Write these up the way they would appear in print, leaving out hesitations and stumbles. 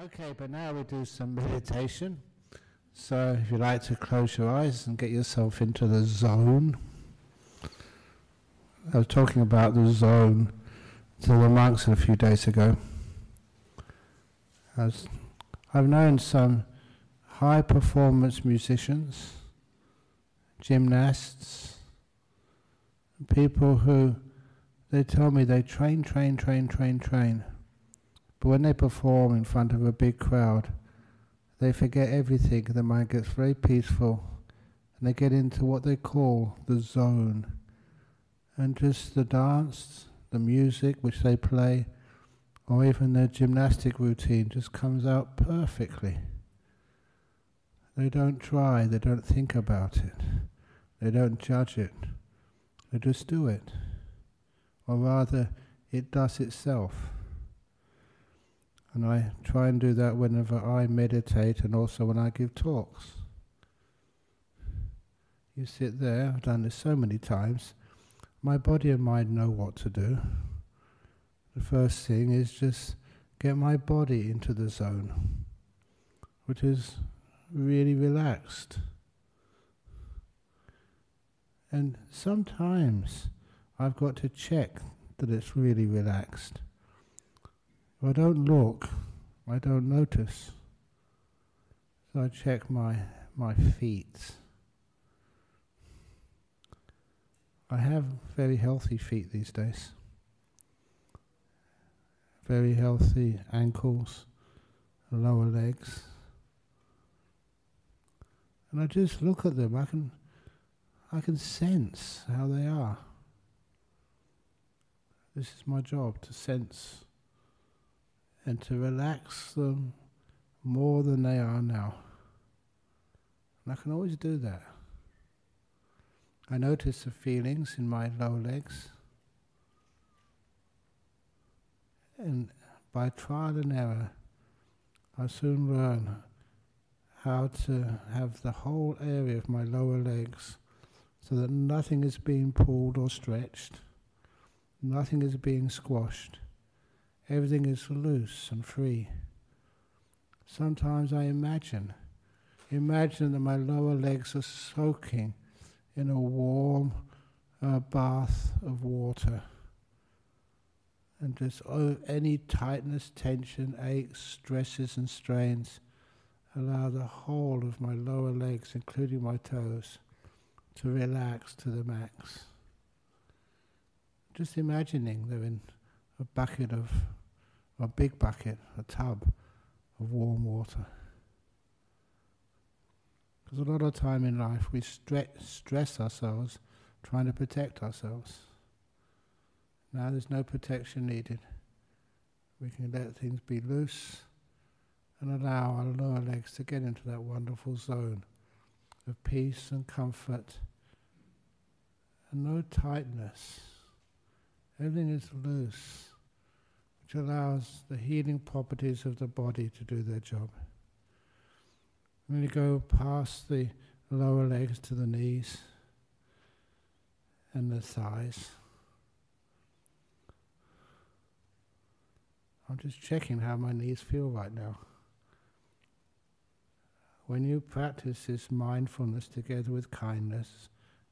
Okay, but now we do some meditation. So if you like to close your eyes and get yourself into the zone. I was talking about the zone to the monks a few days ago. I've known some high performance musicians, gymnasts, people who they tell me they train. But when they perform in front of a big crowd, they forget everything, their mind gets very peaceful, and they get into what they call the zone. And just the dance, the music which they play, or even their gymnastic routine just comes out perfectly. They don't try, they don't think about it, they don't judge it, they just do it. Or rather, it does itself. And I try and do that whenever I meditate and also when I give talks. You sit there, I've done this so many times, my body and mind know what to do. The first thing is just get my body into the zone, which is really relaxed. And sometimes I've got to check that it's really relaxed. If I don't look, I don't notice. So I check my feet. I have very healthy feet these days. Very healthy ankles, lower legs. And I just look at them, I can sense how they are. This is my job, to sense and to relax them more than they are now. And I can always do that. I notice the feelings in my lower legs, and by trial and error I soon learn how to have the whole area of my lower legs so that nothing is being pulled or stretched, nothing is being squashed. Everything is loose and free. Sometimes I imagine that my lower legs are soaking in a warm bath of water. And just any tightness, tension, aches, stresses and strains, allow the whole of my lower legs, including my toes, to relax to the max. Just imagining they're in a big bucket, a tub of warm water. Because a lot of time in life we stress ourselves trying to protect ourselves. Now there's no protection needed. We can let things be loose and allow our lower legs to get into that wonderful zone of peace and comfort and no tightness. Everything is loose, which allows the healing properties of the body to do their job. When you go past the lower legs to the knees and the thighs, I'm just checking how my knees feel right now. When you practice this mindfulness together with kindness,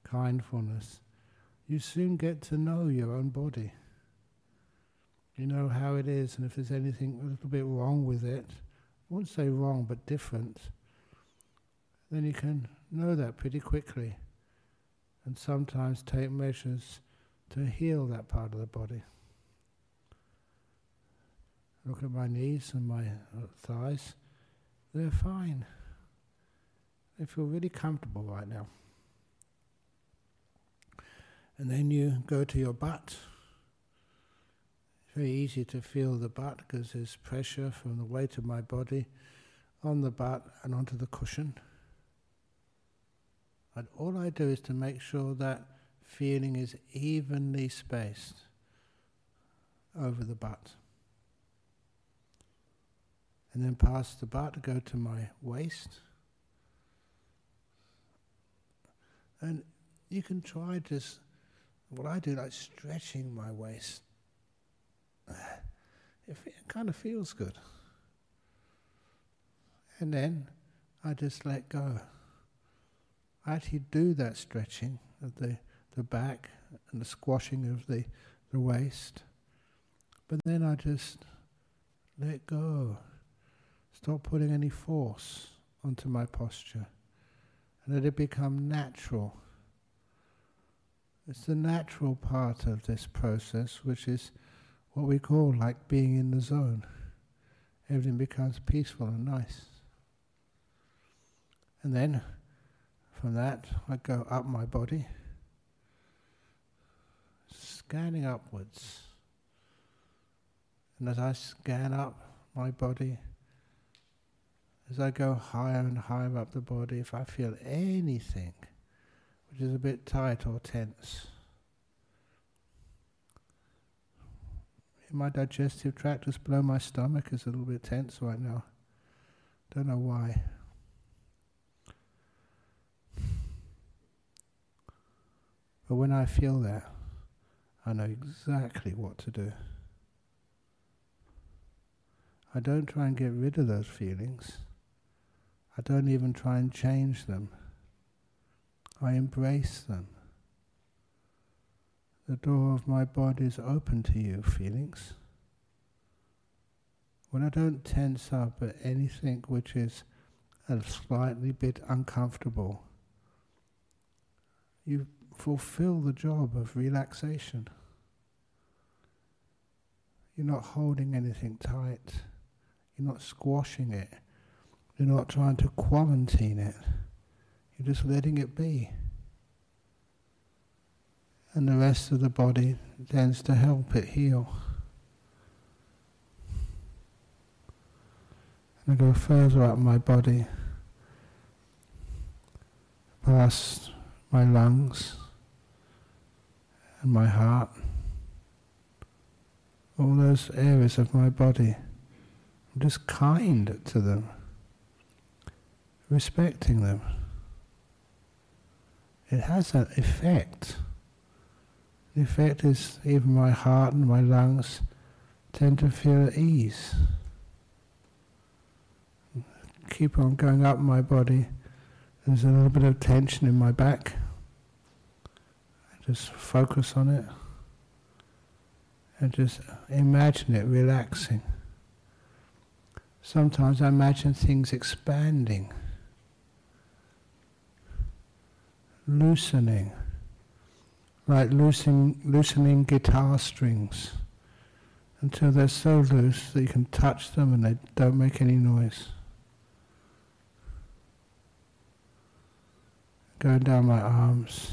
you soon get to know your own body. You know how it is, and if there's anything a little bit wrong with it, I wouldn't say wrong, but different, then you can know that pretty quickly, and sometimes take measures to heal that part of the body. Look at my knees and my thighs, they're fine. They feel really comfortable right now. And then you go to your butt. It's very easy to feel the butt because there's pressure from the weight of my body on the butt and onto the cushion. And all I do is to make sure that feeling is evenly spaced over the butt. And then past the butt, go to my waist. And you can try just, what I do, like stretching my waist. It kind of feels good. And then I just let go. I actually do that stretching of the back and the squashing of the waist. But then I just let go. Stop putting any force onto my posture. And let it become natural. It's the natural part of this process, which is what we call like being in the zone. Everything becomes peaceful and nice. And then, from that, I go up my body, scanning upwards. And as I scan up my body, as I go higher and higher up the body, if I feel anything which is a bit tight or tense, in my digestive tract, just below my stomach, is a little bit tense right now. Don't know why. But when I feel that, I know exactly what to do. I don't try and get rid of those feelings. I don't even try and change them. I embrace them. The door of my body is open to you, feelings. When I don't tense up at anything which is a slightly bit uncomfortable, you fulfill the job of relaxation. You're not holding anything tight. You're not squashing it. You're not trying to quarantine it. You're just letting it be. And the rest of the body tends to help it heal. And I go further up my body, past my lungs and my heart, all those areas of my body. I'm just kind to them, respecting them. It has an effect. The effect is even my heart and my lungs tend to feel at ease. Keep on going up my body. There's a little bit of tension in my back. I just focus on it and just imagine it relaxing. Sometimes I imagine things expanding, loosening, like loosening guitar strings until they're so loose that you can touch them and they don't make any noise. Going down my arms,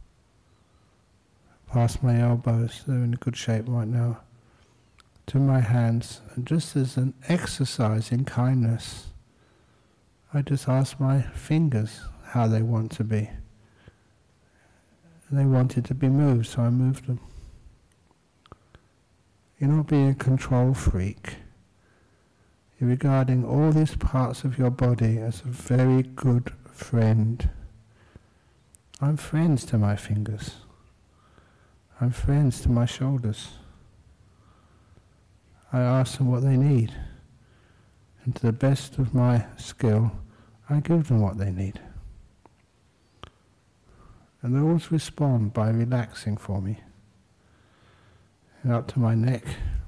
past my elbows, they're in good shape right now, to my hands, and just as an exercise in kindness, I just ask my fingers how they want to be. And they wanted to be moved, so I moved them. You're not being a control freak. You're regarding all these parts of your body as a very good friend. I'm friends to my fingers. I'm friends to my shoulders. I ask them what they need, and to the best of my skill, I give them what they need. And they always respond by relaxing for me. And up to my neck.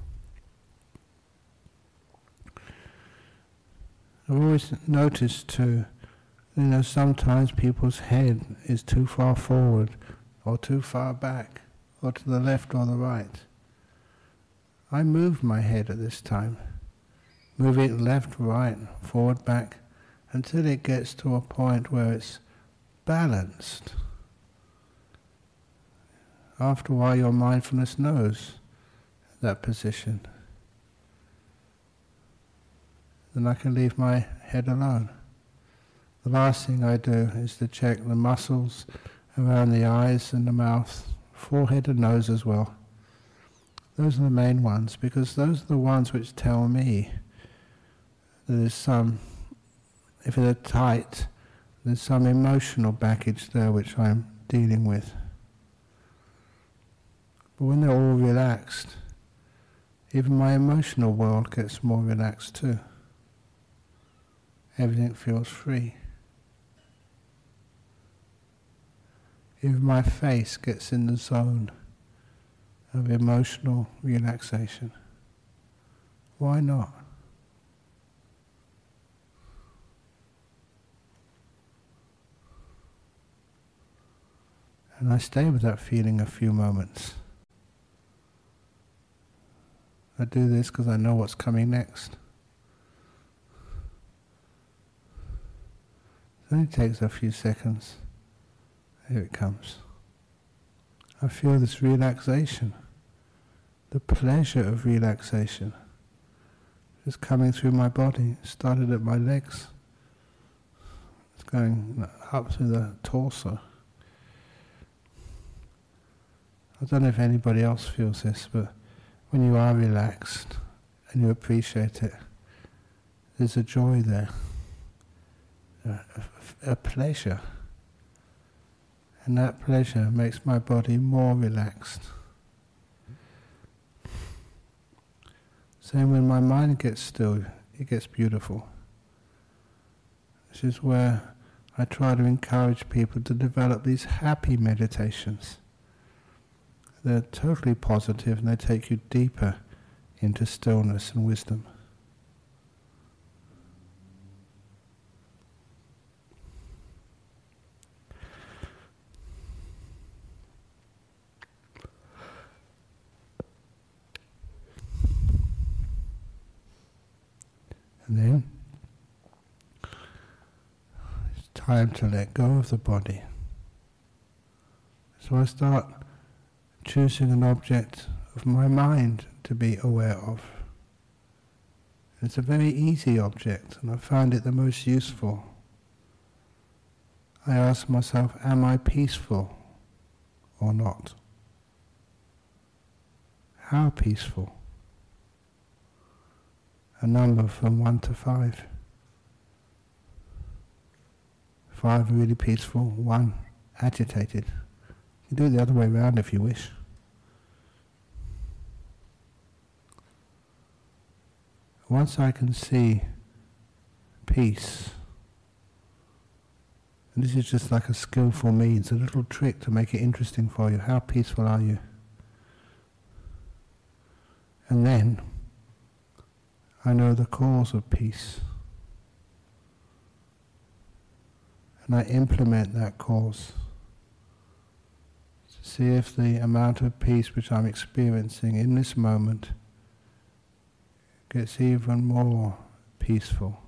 I've always noticed too, sometimes people's head is too far forward, or too far back, or to the left or the right. I move my head at this time, move it left, right, forward, back, until it gets to a point where it's balanced. After a while, your mindfulness knows that position. Then I can leave my head alone. The last thing I do is to check the muscles around the eyes and the mouth, forehead and nose as well. Those are the main ones, because those are the ones which tell me that there's some, if they're tight, there's some emotional baggage there which I'm dealing with. But when they're all relaxed, even my emotional world gets more relaxed too. everything feels free. If my face gets in the zone of emotional relaxation, why not? And I stay with that feeling a few moments. I do this because I know what's coming next. It only takes a few seconds. Here it comes. I feel this relaxation, the pleasure of relaxation, just coming through my body. It started at my legs. It's going up through the torso. I don't know if anybody else feels this, but when you are relaxed and you appreciate it, there's a joy there, a pleasure. And that pleasure makes my body more relaxed. Same when my mind gets still, it gets beautiful. This is where I try to encourage people to develop these happy meditations. They're totally positive and they take you deeper into stillness and wisdom. And then it's time to let go of the body. So I start choosing an object of my mind to be aware of. It's a very easy object, and I find it the most useful. I ask myself, am I peaceful or not? How peaceful? A number from 1 to 5. 5 really peaceful, 1 agitated. You can do it the other way around if you wish. Once I can see peace, and this is just like a skillful means, a little trick to make it interesting for you. How peaceful are you? And then I know the cause of peace. And I implement that cause to see if the amount of peace which I'm experiencing in this moment gets even more peaceful.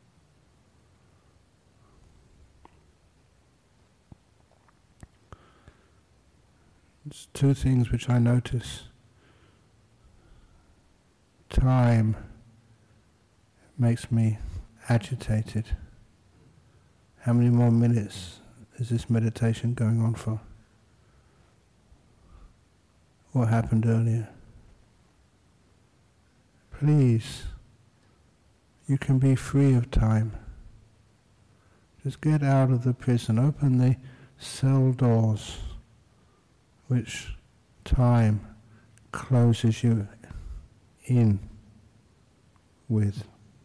There's 2 things which I notice. Time makes me agitated. How many more minutes is this meditation going on for? What happened earlier? Please, you can be free of time. Just get out of the prison, open the cell doors which time closes you in with.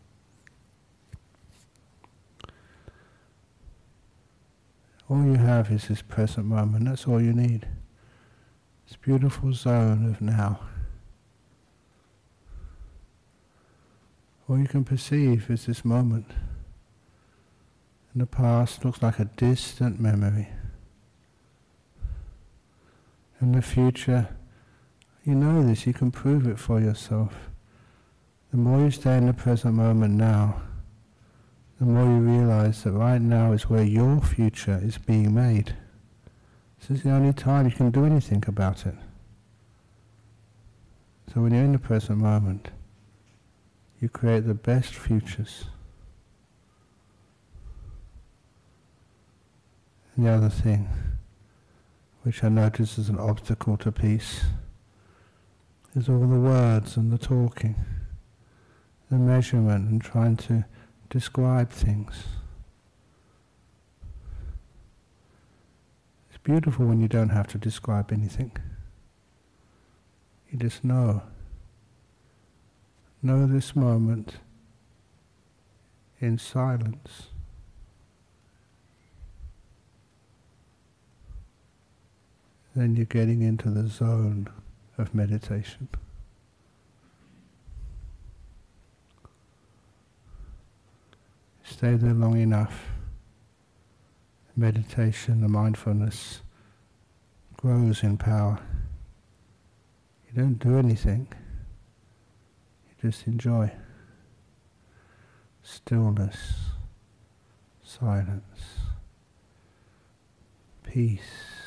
All you have is this present moment, that's all you need. This beautiful zone of now. All you can perceive is this moment. And the past looks like a distant memory. And the future, you know this, you can prove it for yourself. The more you stay in the present moment now, the more you realize that right now is where your future is being made. This is the only time you can do anything about it. So when you're in the present moment, you create the best futures. And the other thing, which I notice as an obstacle to peace, is all the words and the talking, the measurement and trying to describe things. It's beautiful when you don't have to describe anything. You just know. Know this moment in silence. Then you're getting into the zone of meditation. Stay there long enough, meditation, the mindfulness grows in power. You don't do anything, you just enjoy stillness, silence, peace.